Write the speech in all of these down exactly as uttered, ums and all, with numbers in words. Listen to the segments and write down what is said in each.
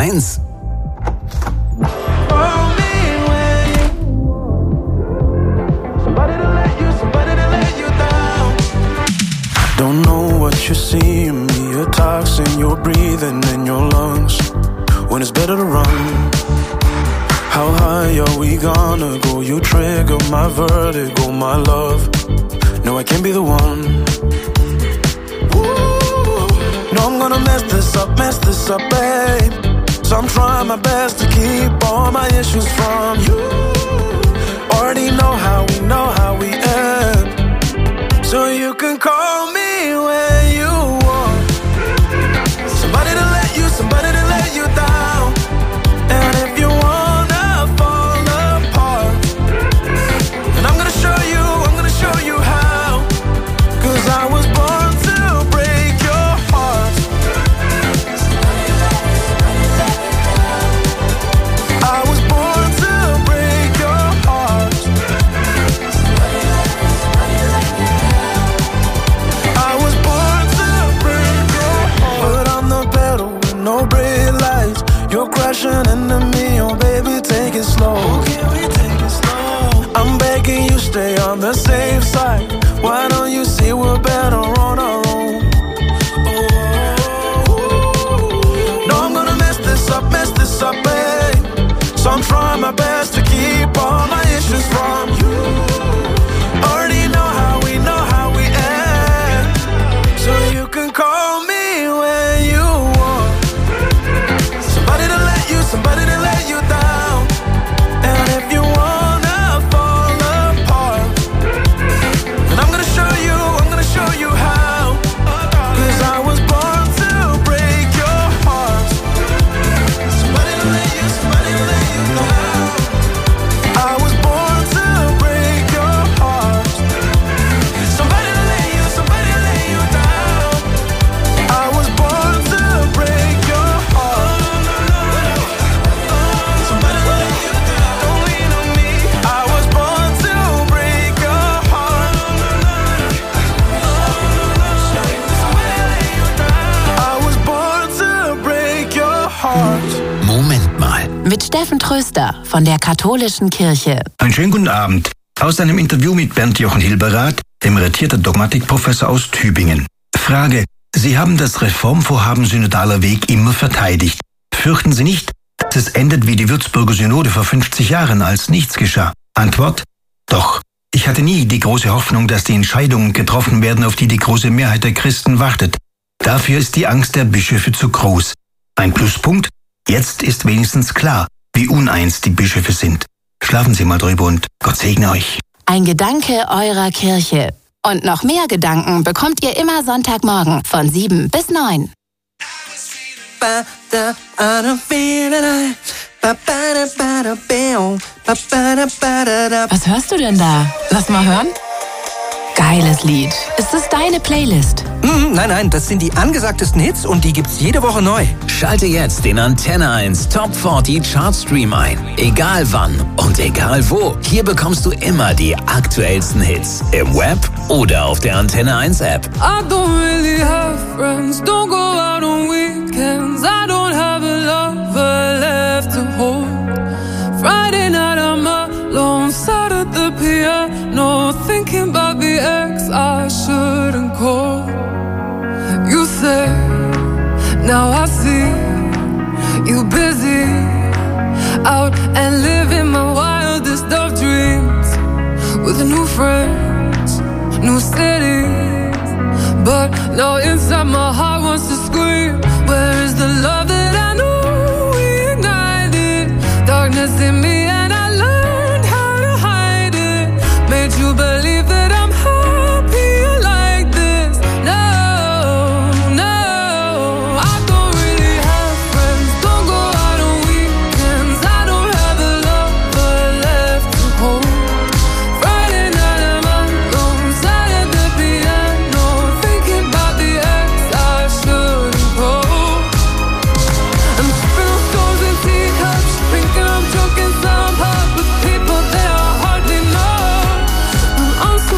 eins. Don't know what you see in me, a toxin you're breathing in your lungs. When it's better to run. How high are we gonna go? You trigger my vertigo, my love. No, I can't be the one. Ooh, no, I'm gonna mess this up, mess this up, babe. So I'm trying my best to keep all my issues from you. Already know how we know how we end. So you can call me when you want. Somebody to let you, somebody to let you down. And if you wanna fall apart, then I'm gonna show you, I'm gonna show you how. Cause I was born to break your heart. I was born to break your heart. I was born to break your heart. Put on the pedal with no brake lights. You're crashing into me, oh baby, take it slow. Okay, we take it slow. I'm begging you, stay on the safe side. Why don't you see we're better on our own? Oh, no, I'm gonna mess this up, mess this up, babe. So I'm trying my best to keep all my issues from you. Already know how we know how we end. So you can call me when you want. Somebody to let you, somebody to let you down. And if you wanna fall apart, then I'm gonna show you, I'm gonna show you how. Cause I was born to break your heart. Somebody to let you, somebody to let you down. I was born to break your heart. Somebody to let you, somebody to let you down. I was born to break your heart. Somebody to let you down. Don't lean on me. I was born to break your heart. I was born to break your heart. Moment mal. Mit Steffen Tröster von der Katholischen Kirche. Einen schönen guten Abend. Aus einem Interview mit Bernd Jochen Hilberath, emeritierter Dogmatikprofessor aus Tübingen. Frage: Sie haben das Reformvorhaben Synodaler Weg immer verteidigt. Fürchten Sie nicht, dass es endet wie die Würzburger Synode vor fünfzig Jahren, als nichts geschah? Antwort: Doch. Ich hatte nie die große Hoffnung, dass die Entscheidungen getroffen werden, auf die die große Mehrheit der Christen wartet. Dafür ist die Angst der Bischöfe zu groß. Ein Pluspunkt: Jetzt ist wenigstens klar, wie uneins die Bischöfe sind. Schlafen Sie mal drüber und Gott segne euch. Ein Gedanke eurer Kirche. Und noch mehr Gedanken bekommt ihr immer Sonntagmorgen von sieben bis neun. Was hörst du denn da? Lass mal hören. Geiles Lied. Ist es deine Playlist? Mm, nein, nein, das sind die angesagtesten Hits und die gibt's jede Woche neu. Schalte jetzt den Antenne eins Top vierzig Chartstream ein. Egal wann und egal wo. Hier bekommst du immer die aktuellsten Hits. Im Web oder auf der Antenne eins App. I don't really have friends, don't go out on weekends. I don't have a lover left to hold. Friday night I'm alone, sat at the piano, thinking about the ex I shouldn't call. You say, now I see, you busy, out and living my wildest of dreams, with new friends, new cities. But now inside my heart wants to scream, where is the love that I knew we ignited? Darkness in me and I learned how to hide it. Made you believe that I'm happy like this. No, no, I don't really have friends. Don't go out on weekends. I don't have a lover left to hold. Friday night I'm alone, sat at the piano, thinking about the ex I shouldn't call. I'm sipping on stones and teacups, thinking I'm drunk and some pub with people that I hardly know. I'm so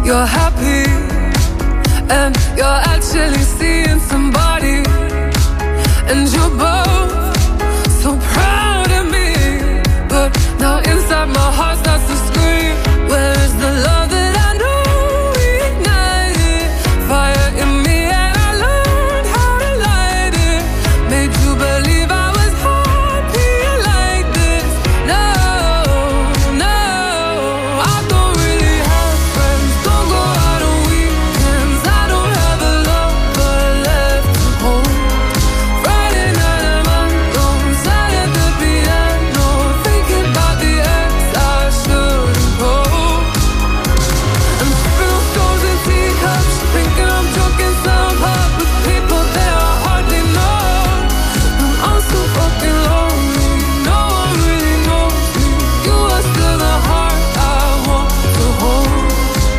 you're happy, and you're actually seeing somebody, and you're both so proud of me. But now inside my heart starts to scream, where's the love that I know ignited fire in me, and I learned how to light it, made you believe I was happy like this. No, no, I don't really have friends, don't go out on weekends, I don't have a lover left to hold. Friday night I'm alone, sat at the piano, thinking about the ex I shouldn't go. And spill stones in teacups, thinking I'm drunk in some pub with people that I hardly know. I'm so fucking lonely, no one really knows me. You are still the heart I want to hold.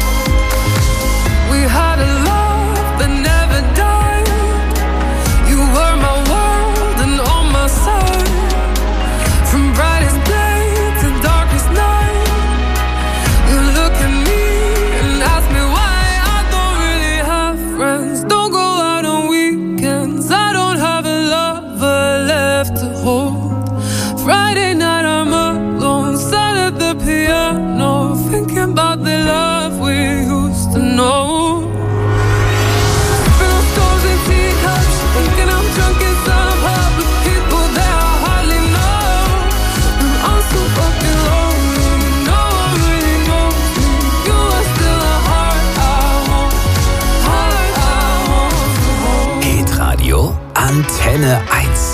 We had a love that never died. You were my world and on my side, from brightest day to darkest night. You look at me and ask me why I don't really have friends, don't go out on weekends, I don't have a lover left to hold. Friday night I'm alone, sat at the piano, thinking about the love we used to know. Spill stones in teacups, thinking I'm drunk in some pub with people that I hardly know. I'm so fucking lonely, no one really knows me. You are still the heart I want, heart I want to hold. Hitradio Antenne eins.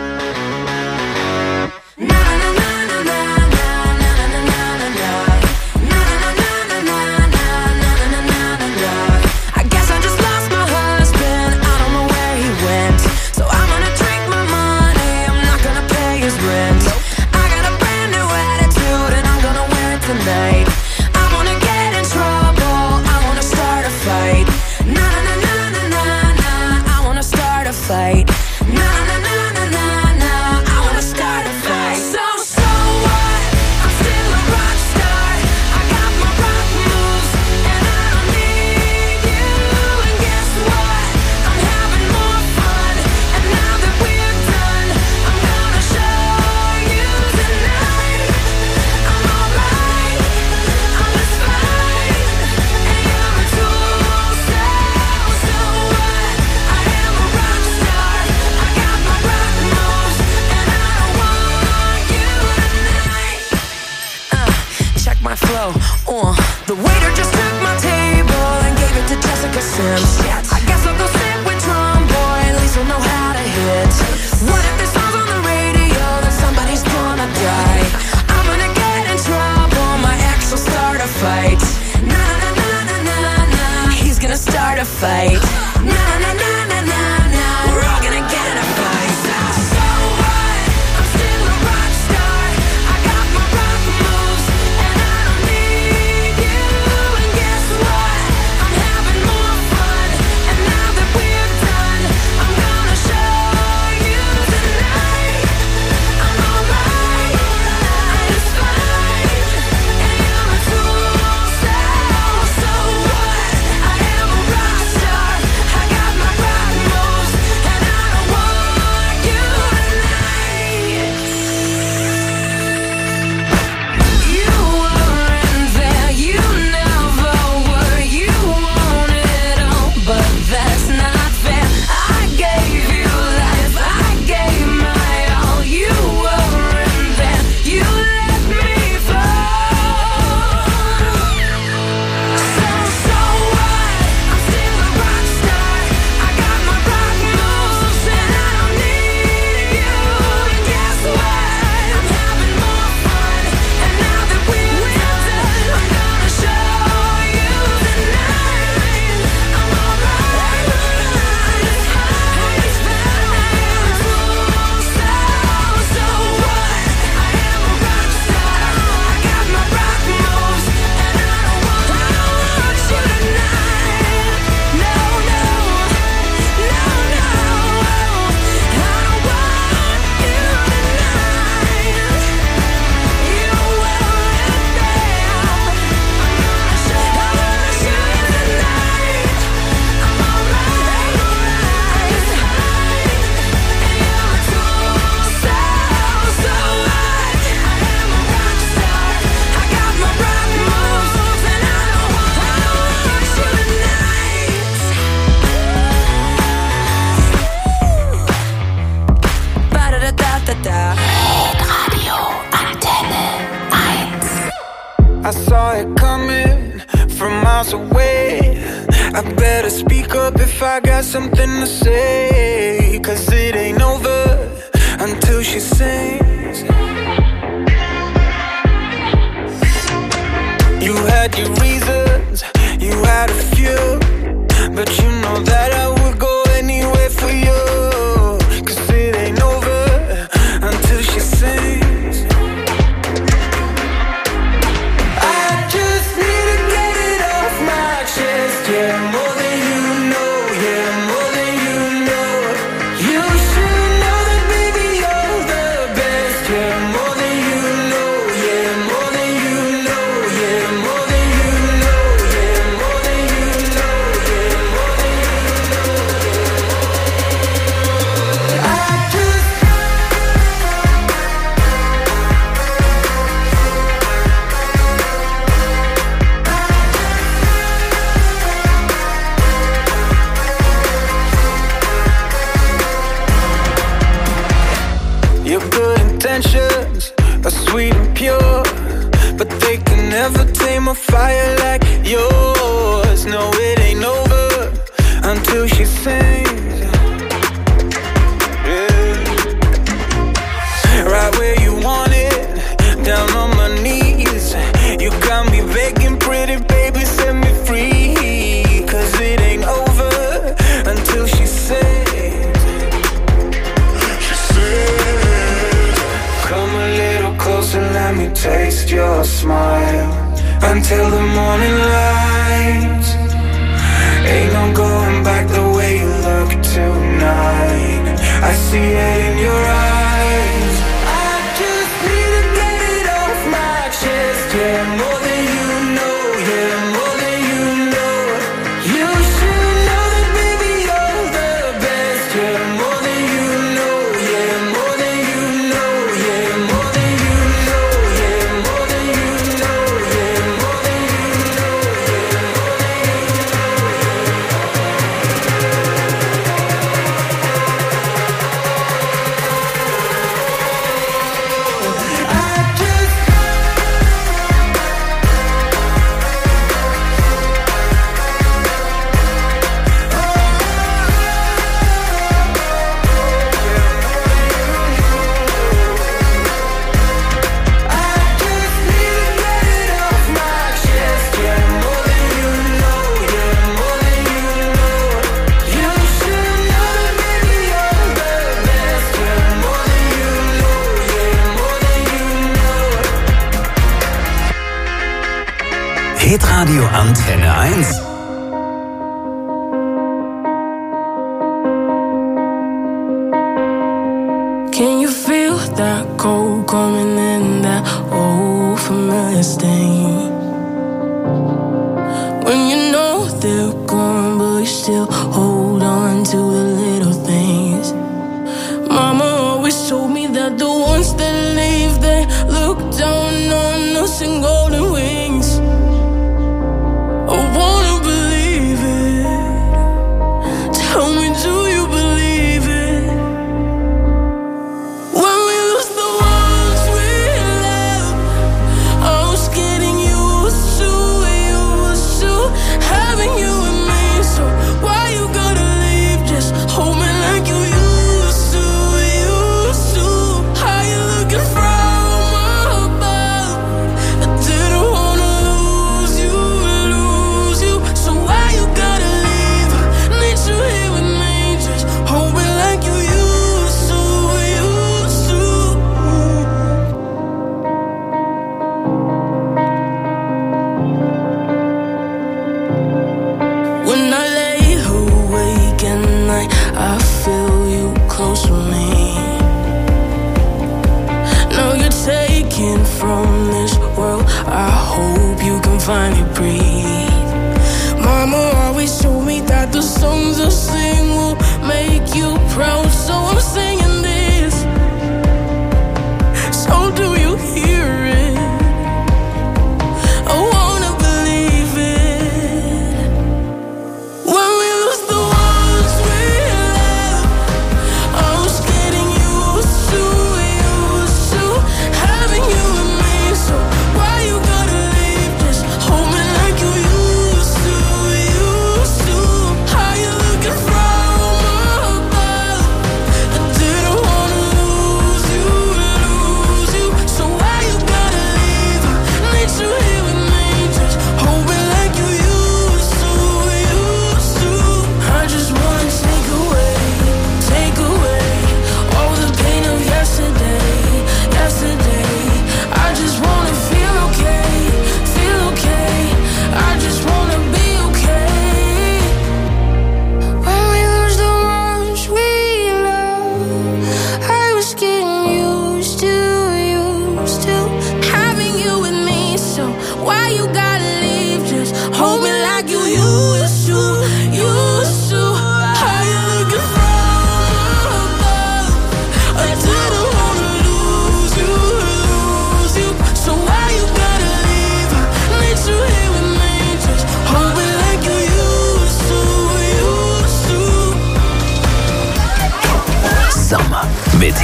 I guess I just lost my husband, I don't know where he went. So I'm gonna drink my money, I'm not gonna pay his rent. I got a brand new attitude and I'm gonna wear it tonight. I wanna get in trouble, I wanna start a fight. Na na na na na na, I wanna start a fight. Na na na na na na, I wanna start a fight. So so what? I'm still a rock star. I got my rock moves and I don't need you. And guess what? I'm having more fun. And now that we're done, I'm gonna show you tonight. I'm alright, I'm just fine. And you're a tool, so so what? I am a rock star. I got my rock moves and I don't want you tonight. Uh, check my flow. Uh, the waiter just took my table and gave it to Jessica Sims. I guess I'll go sit with Drum Boy, at least we'll know how to hit. What if this song's on the radio, then somebody's gonna die. I'm gonna get in trouble, my ex will start a fight. Na na na na na na, he's gonna start a fight. Na na na na na na, we're all gonna get in a fight. So what? I'm still a rock star. I got my rock moves and I don't need you. And guess what? I'm having more fun. And now that we're done, I'm gonna show you tonight. I'm alright, I'm just fine. And you're a tool, so so what? I am a rock star. I got something to say, 'cause it ain't over until she sings. You had your reasons, you had a few, but you know that I would go anywhere for you, 'cause it ain't over until she sings. I just need to get it off my chest, yeah, more than you know, yeah, more than you know. You should know that baby you're the best, yeah, more than you know, yeah, more than you know, yeah, more than you know, yeah, more than you know, yeah, more than you know, yeah. I just Your good intentions are sweet and pure, but they can never tame a fire like yours. No, it ain't over until she sings. Yeah. Right where you want it, down on my knees. You got me begging, pretty baby, set me free, 'cause it ain't over until she sings. She sings. Come a little closer, let me taste your smile until the morning light. Ain't no going back the way you look tonight. I see it in your eyes. I just need to get it off my chest, yeah, more than you know, yeah, more than you know. You should know that baby you're the best, yeah, more than you know, yeah, more than you know, yeah, more than you know, yeah, more than you know, yeah, more than you know, yeah, more than you I just Hitradio Antenne eins. Can you feel that cold coming in, that old familiar stain? When you know they're gone, but you still hold on to the little things. Mama always told me that the ones that leave, they look down on us in golden wings. I wanna believe it. Tell me, do you believe it? When we lose the ones we love, I was getting used to, used to having you with me. So why you gotta leave? Just hold me like you used to, used to. How you looking from above? I didn't wanna lose you, lose you. So why you gotta leave? Need you here with me. Just hold me like you used to, used to. When I lay awake at night, I feel you close to me. Now you're taken from this world, I hope you can finally breathe. Mama always told me that the songs I sing will make you proud, so I'm singing this. So do you hear it? I wanna believe it. When we lose the ones we love, I was getting used to, used to having you with me. So why you gotta leave? Just hold me like you used to, used to. How you looking from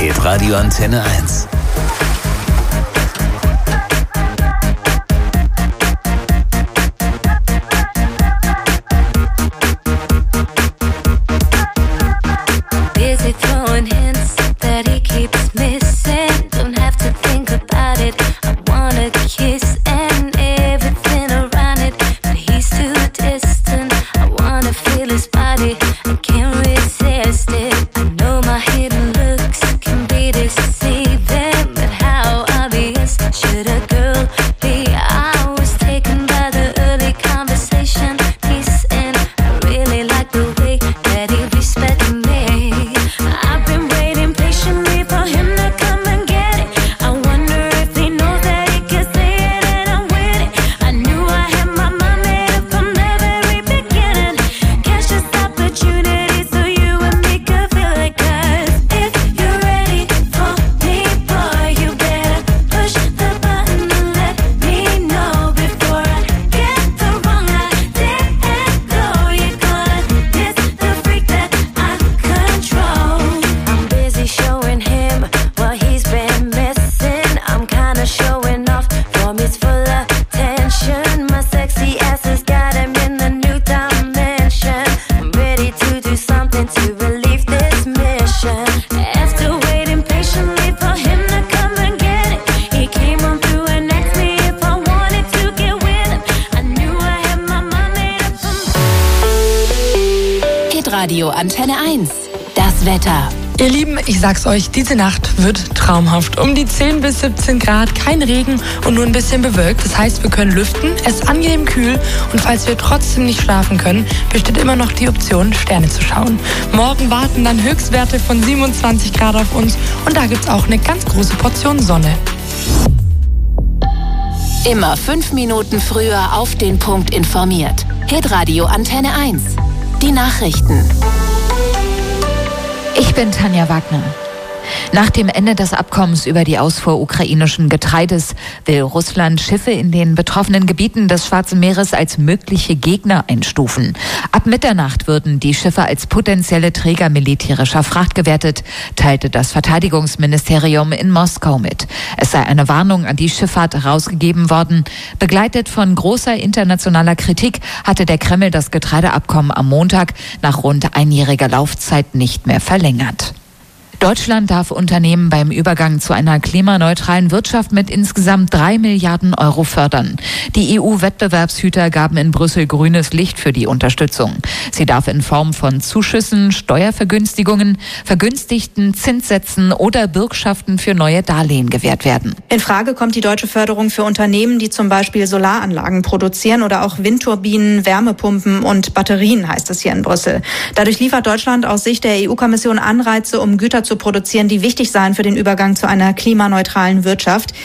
Hitradio Antenne eins. Busy throwing hints that he keeps missing. Don't have to think about it. I wanna kiss and everything around it, but he's too distant. I wanna feel his body. I can't resist it. I know my hidden looks can be deceiving, but how obvious should a girl be? I was taken by the early conversation piece, and I really like the way that he respects me. I've been waiting patiently for him to come and get it. I wonder if he knows that he can say it and I'm with it. I knew I had my mind made up from the very beginning. Catch this opportunity so you and me could feel it. 'Cause if you're ready for me, boy, you better push the button and let me know before I get the wrong idea and go. You're gonna miss the freak that I control. I'm busy showing him what he's been missing. I'm kinda showing off from his full attention. My sexy ass has got him in the new dimension. I'm ready to do something to relieve this mission. After waiting patiently for him to come and get it, he came on through and asked me if I wanted to get with him. I knew I had my mind made up from Hitradio Antenne eins. Das Wetter. Ihr Lieben, ich sag's euch, diese Nacht wird traumhaft. Um die zehn bis siebzehn Grad, kein Regen und nur ein bisschen bewölkt. Das heißt, wir können lüften, es ist angenehm kühl und falls wir trotzdem nicht schlafen können, besteht immer noch die Option, Sterne zu schauen. Morgen warten dann Höchstwerte von siebenundzwanzig Grad auf uns und da gibt's auch eine ganz große Portion Sonne. Immer fünf Minuten früher auf den Punkt informiert. Hitradio Antenne eins. Die Nachrichten. Ich bin Tanja Wagner. Nach dem Ende des Abkommens über die Ausfuhr ukrainischen Getreides will Russland Schiffe in den betroffenen Gebieten des Schwarzen Meeres als mögliche Gegner einstufen. Ab Mitternacht würden die Schiffe als potenzielle Träger militärischer Fracht gewertet, teilte das Verteidigungsministerium in Moskau mit. Es sei eine Warnung an die Schifffahrt herausgegeben worden. Begleitet von großer internationaler Kritik hatte der Kreml das Getreideabkommen am Montag nach rund einjähriger Laufzeit nicht mehr verlängert. Deutschland darf Unternehmen beim Übergang zu einer klimaneutralen Wirtschaft mit insgesamt drei Milliarden Euro fördern. Die E U-Wettbewerbshüter gaben in Brüssel grünes Licht für die Unterstützung. Sie darf in Form von Zuschüssen, Steuervergünstigungen, vergünstigten Zinssätzen oder Bürgschaften für neue Darlehen gewährt werden. In Frage kommt die deutsche Förderung für Unternehmen, die zum Beispiel Solaranlagen produzieren oder auch Windturbinen, Wärmepumpen und Batterien, heißt es hier in Brüssel. Dadurch liefert Deutschland aus Sicht der E U-Kommission Anreize, um Güter zu produzieren, die wichtig seien für den Übergang zu einer klimaneutralen Wirtschaft.